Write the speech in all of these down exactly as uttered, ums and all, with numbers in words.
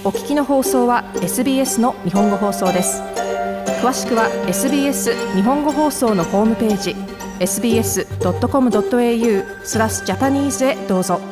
お聞きの放送は エスビーエス の日本語放送です。詳しくは エスビーエス 日本語放送のホームページ エスビーエスドットコムドットエーユー スラスジャパニーズへどうぞ。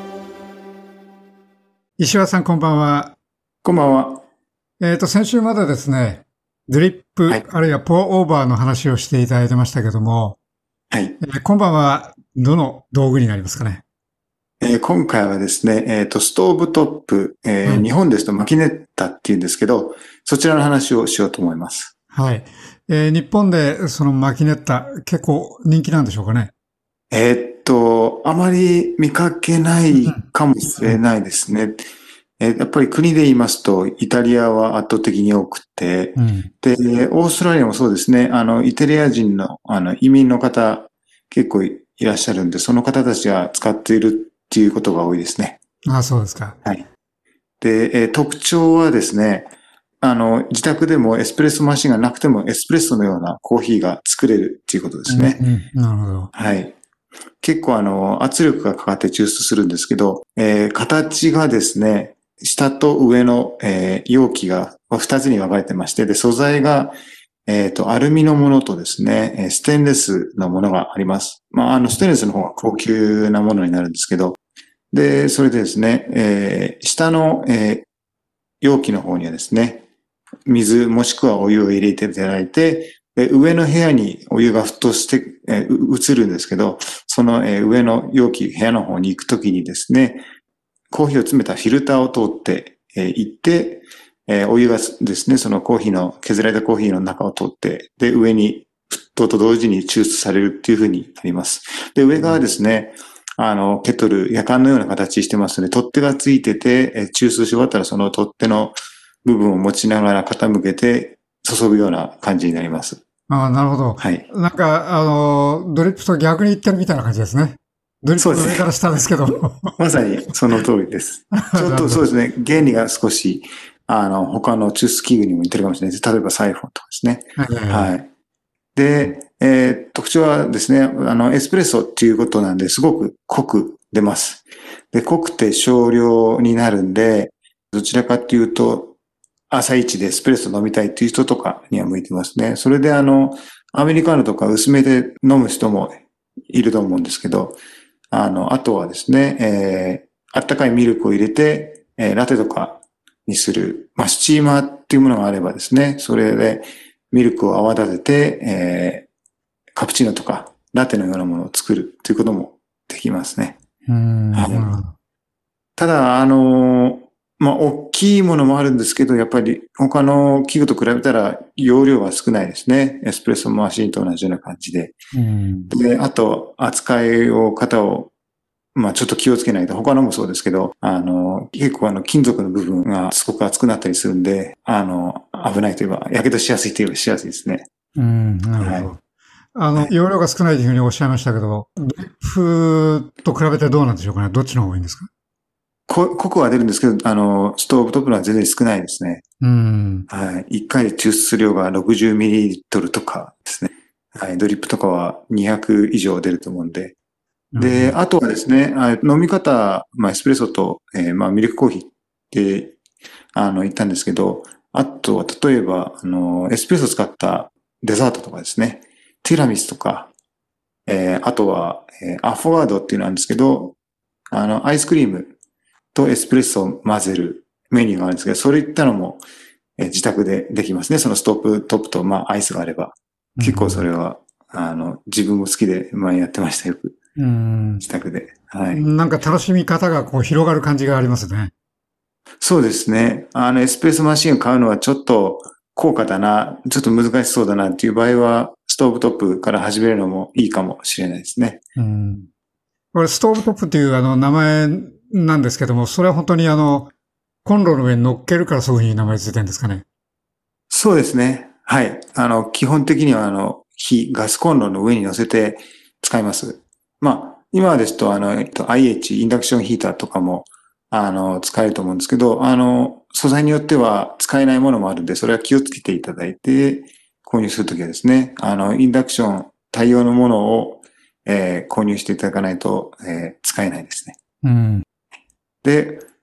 石原さん、こんばんは。 こんばんは。 えっと、先週までですね、ドリップ、はい、あるいはポーオーバーの話をしていただいてましたけども、 はい。 えー、今晩はどの道具になりますかね。 えー、今回はですね、えっと、ストーブトップ、えーうん、日本ですとマキネッタっていうんですけど、そちらの話をしようと思います。 はい。えー、日本でそのマキネッタ結構人気なんでしょうかね。 えー、っと、あまり見かけないかもしれないですね。うんうん、えー、やっぱり国で言いますと、イタリアは圧倒的に多くて、うん、で、オーストラリアもそうですね、あの、イタリア人の、あの、移民の方、結構いらっしゃるんで、その方たちが使っているっていうことが多いですね。 ああ、そうですか。 はい。で、えー、特徴はですね、あの、自宅でもエスプレッソマシンがなくてもエスプレッソのようなコーヒーが作れるっていうことですね。 うんうん、なるほど。 はい。結構あの、圧力がかかって抽出するんですけど、えー、形がですね、下と上の、えー、容器が二つに分かれてまして、で、素材が、えっと、アルミのものとですね、ステンレスのものがあります。まあ、あの、ステンレスの方が高級なものになるんですけど、で、それでですね、えー、下の、えー、容器の方にはですね、水もしくはお湯を入れていただいて、で上の部屋にお湯が沸騰して、えー、移るんですけど、その、えー、上の容器、部屋の方に行くときにですね、コーヒーを詰めたフィルターを通って、えー、行って、えー、お湯がですね、そのコーヒーの、削られたコーヒーの中を通って、で、上に沸騰と同時に抽出されるっていう風になります。で、上側はですね、あの、ケトル、夜間のような形してますので、取っ手がついてて、えー、抽出し終わったらその取っ手の部分を持ちながら傾けて注ぐような感じになります。 ああ、なるほど。 はい。 なんか、あの、ドリップと逆に言ってるみたいな感じですね。ドリップの上から下ですけど。 まさにその通りです。ちょっとそうですね、原理が少し、あの、他の抽出器具にも似てるかもしれないです。例えばサイフォンとかですね。はい。で、えー、特徴はですね、あの、エスプレッソっていうことなんで、すごく濃く出ます。で、濃くて少量になるんで、どちらかっていうと、朝一でエスプレッソ飲みたいっていう人とかには向いてますね。それであの、アメリカーノとか薄めで飲む人もいると思うんですけど、あの、あとはですね、えー、あったかいミルクを入れて、えー、ラテとかにする、まあ、スチーマーっていうものがあればですね、それでミルクを泡立てて、えー、カプチーノとかラテのようなものを作るということもできますね。 うん、 はい、ただ、あの、まあ、大きいものもあるんですけど、やっぱり他の器具と比べたら容量は少ないですね。エスプレッソマシンと同じような感じで。 うん、 で、あと、扱いを、方を、まあ、ちょっと気をつけないと、他のもそうですけど、あの、結構あの、金属の部分がすごく熱くなったりするんで、あの、危ないといえば、火傷しやすいといえばしやすいですね。 うん、なるほど。はい、あの、容量が少ないというふうにおっしゃいましたけど、ドリップと比べてどうなんでしょうかね。どっちの方がいいんですか？ こ、濃くは出るんですけど、あの、ストーブトップのは全然少ないですね。 うん。 はい。いっかいで抽出する量が ろくじゅうミリリットル とかですね。はい。ドリップとかはにひゃく以上出ると思うんで。で、うん、あとはですね、飲み方、まあ、エスプレッソと、えー、まあ、ミルクコーヒーって、あの、言ったんですけど、あとは、例えば、あの、エスプレッソを使ったデザートとかですね、ティラミスとか、えー、あとは、えー、アフォガードっていうのなんですけど、あの、アイスクリームとエスプレッソを混ぜるメニューがあるんですけど、それいったのも、えー、自宅でできますね。そのストップトップと、まあ、アイスがあれば。結構それは、うん、あの、自分も好きで前やってました、よく。うん、自宅で。はい。 なんか楽しみ方がこう広がる感じがありますね。 そうですね。あの、エスプレッソマシンを買うのはちょっと高価だな、ちょっと難しそうだなっていう場合は、ストーブトップから始めるのもいいかもしれないですね。 うん。これ、ストーブトップっていうあの名前なんですけども、それは本当にあの、コンロの上に乗っけるからそういうふうに名前ついてるんですかね。 そうですね。はい。あの、基本的にはあの、火、ガスコンロの上に乗せて使います。まあ、今ですとあの、えっと、アイエイチ、インダクションヒーターとかも、あの、使えると思うんですけど、あの、素材によっては使えないものもあるんで、それは気をつけていただいて、購入するときはですね、あの、インダクション対応のものを、えー、購入していただかないと、えー、使えないですね。 うん。 で、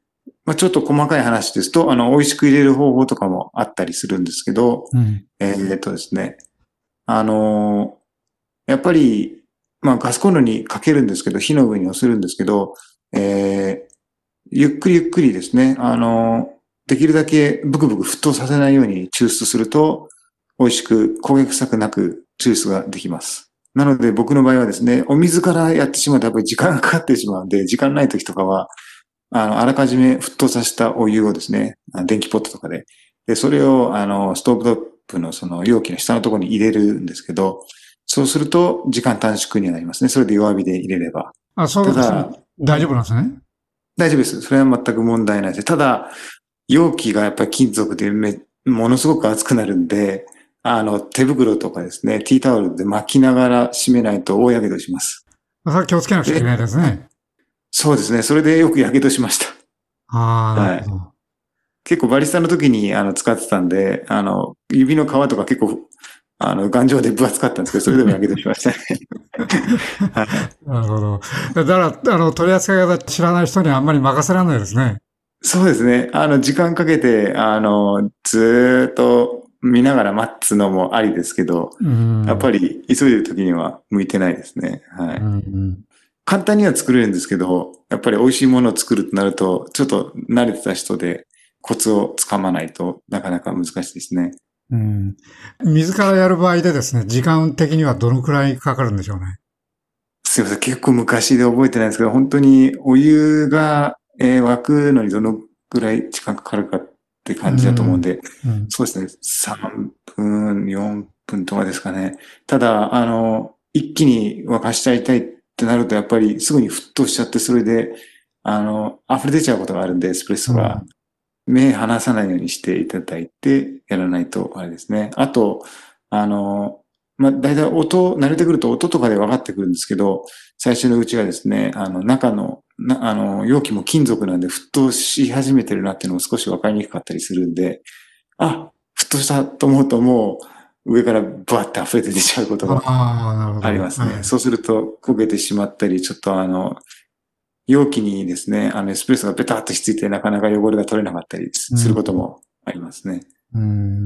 まあ、ちょっと細かい話ですと、あの、美味しく入れる方法とかもあったりするんですけど、 うん。 えーっとですね、あのーやっぱり、まあ、ガスコンロにかけるんですけど、火の上に押せるんですけど、えーゆっくりゆっくりですね、あのーできるだけブクブク沸騰させないように抽出すると、美味しく焦げ臭くなく抽出ができます。なので僕の場合はですね、お水からやってしまうとやっぱり時間がかかってしまうんで、時間ない時とかは、あの、あらかじめ沸騰させたお湯をですね、電気ポットとかで、で、それを、あの、ストーブトップのその容器の下のところに入れるんですけど、そうすると時間短縮になりますね。それで弱火で入れれば。 あ、そうですね。 ただ、 大丈夫なんですね。 大丈夫です。それは全く問題ないです。ただ、容器がやっぱり金属でめ、ものすごく熱くなるんで、あの、手袋とかですね、ティータオルで巻きながら締めないと大やけどします。 それは気をつけなくちゃいけないですね。 そうですね。それでよくやけどしました。 ああ、なはい。 るほど。 結構バリスタの時にあの使ってたんで、あの、指の皮とか結構、あの、頑丈で分厚かったんですけど、それでもやけどしましたね。はい。 なるほど。だから、あの、取り扱い方知らない人にはあんまり任せられないですね。 そうですね。あの、時間かけて、あの、ずーっと見ながら待つのもありですけど、 うん。 やっぱり急いでる時には向いてないですね。はうい。 ん。 簡単には作れるんですけど、やっぱり美味しいものを作るとなると、ちょっと慣れてた人でコツをつかまないとなかなか難しいですね。 うん。水からやる場合でですね、時間的にはどのくらいかかるんでしょうね。 すいません。結構昔で覚えてないんですけど、本当にお湯が、えー沸くのにどのくらい時間かかるかって感じだと思うんで、 うん。 そうですね。さんぷん、よんぷんとかですかね。ただ、あの、一気に沸かしちゃいたいってなると、やっぱりすぐに沸騰しちゃって、それで、あの、溢れ出ちゃうことがあるんで、エスプレッソが。 うん。 目離さないようにしていただいて、やらないと、あれですね。あと、あの、まあ、だいたい音、慣れてくると音とかで分かってくるんですけど、最初のうちはですね、あの、中の、なあの、容器も金属なんで沸騰し始めてるなっていうのも少し分かりにくかったりするんで、あ、沸騰したと思うともう上からバーって溢れて出ちゃうことがああ、なるほありど。 ますね。 はい。 そうすると焦げてしまったり、ちょっとあの、容器にですね、あの、エスプレッソがベターっとひっついてなかなか汚れが取れなかったりするうん。 こともありますね。 うん。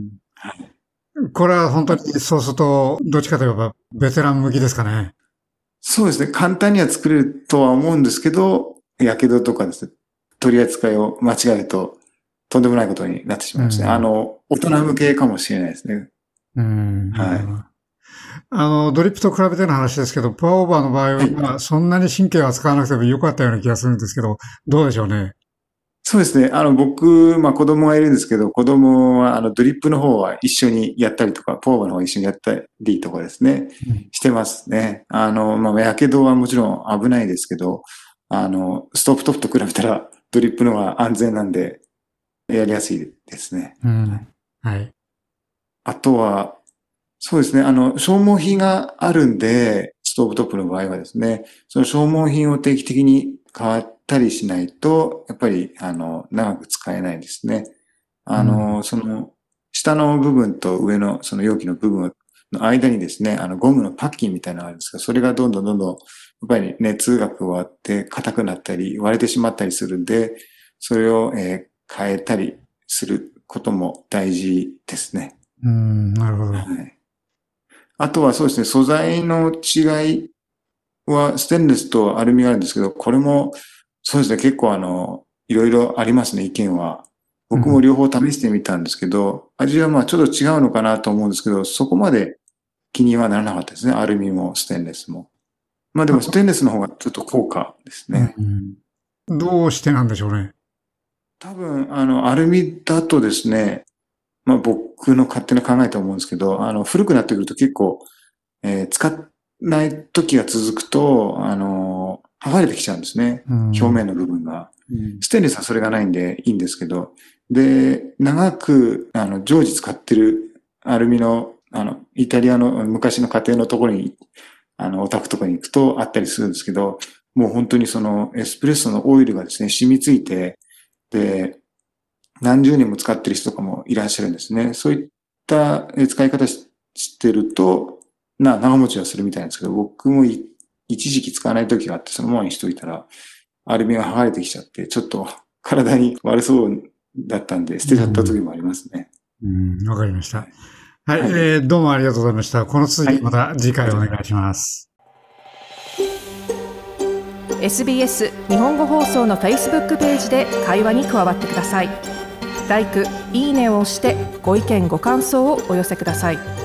はい。 これは本当にそうすると、どっちかといえばベテラン向きですかね。 そうですね。簡単には作れるとは思うんですけど、火傷とかですね、取り扱いを間違えると、とんでもないことになってしまいますね。あうん。 の、大人向けかもしれないですね。 うん。なるはい。 ほど。あの、ドリップと比べての話ですけど、パワーオーバーの場合はい。 は、そんなに神経は使わなくてもよかったような気がするんですけど、どうでしょうね。 そうですね。あの、僕、まあ子供がいるんですけど、子供は、あの、ドリップの方は一緒にやったりとか、パワーオーバーの方は一緒にやったりとかですね、 うん。 してますね。あの、まあ、やけどはもちろん危ないですけど、あの、ストップトップと比べたら、ドリップの方が安全なんで、やりやすいですね。 うん。はい。 あとは、そうですね。あの、消耗品があるんで、ストーブトップの場合はですね、その消耗品を定期的に変わったりしないと、やっぱり、あの、長く使えないですね。あうん。 の、その、下の部分と上の、その容器の部分の間にですね、あの、ゴムのパッキンみたいなのがあるんですが、それがどんどんどんどん、やっぱり熱が加わって硬くなったり、割れてしまったりするんで、それを、えー変えたりすることも大事ですね。 うん。なるほど。 はい。あとはそうですね、素材の違いは、ステンレスとアルミがあるんですけど、これも、そうですね、結構あの、いろいろありますね、意見は。 うん。 僕も両方試してみたんですけど、味はまあちょっと違うのかなと思うんですけど、そこまで気にはならなかったですね、アルミもステンレスも。まあでもステンレスの方がちょっと高価ですうね。 ん。どうしてなんでしょうね。 多分、あの、アルミだとですね、まあ僕の勝手な考えと思うんですけど、あの、古くなってくると結構、えー使わない時が続くと、あのー剥がれてきちゃうんですね。 うん。 表面の部分が。 うん。 ステンレスはそれがないんでいいんですけど、で、長く、あの、常時使ってるアルミの、あの、イタリアの昔の家庭のところに、あの、お宅とかに行くとあったりするんですけど、もう本当にそのエスプレッソのオイルがですね、染みついて、で、何十年も使ってる人とかもいらっしゃるんですね。そういった使い方してると、な、長持ちはするみたいなんですけど、僕も一時期使わない時があって、そのままにしといたら、アルミが剥がれてきちゃって、ちょっと体に悪そうだったんで、捨てちゃった時もありますね。 うん、わかりました。はい、 はい、 えー、どうもありがとうございました。この続きまた次回お願いします。 はい、エスビーエス 日本語放送の Facebook ページで会話に加わってください。ライク、いいねを押してご意見ご感想をお寄せください。